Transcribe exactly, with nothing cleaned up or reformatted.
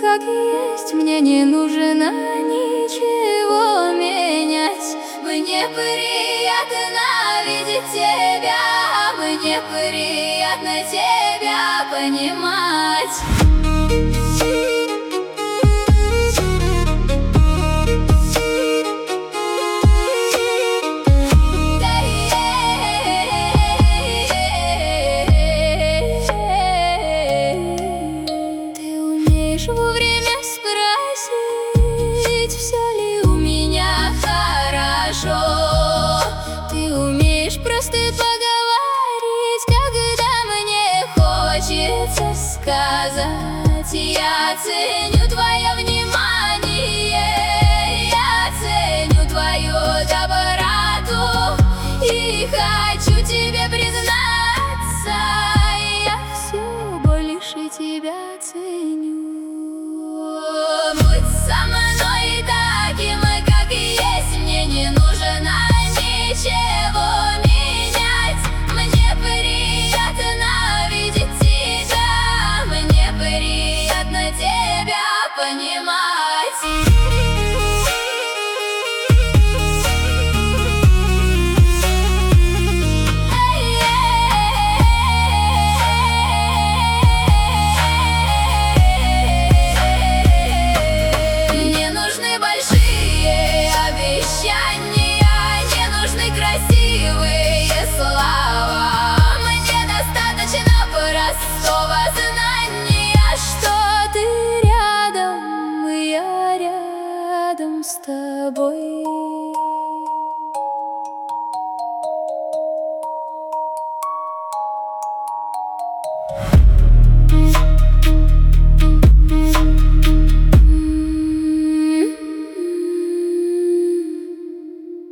как есть, мне не нужно ничего менять. Мне приятно видеть тебя, мне приятно тебя понимать. Вовремя спросить, все ли у меня хорошо. Ты умеешь просто поговорить, когда мне хочется сказать. Я ценю твое внимание.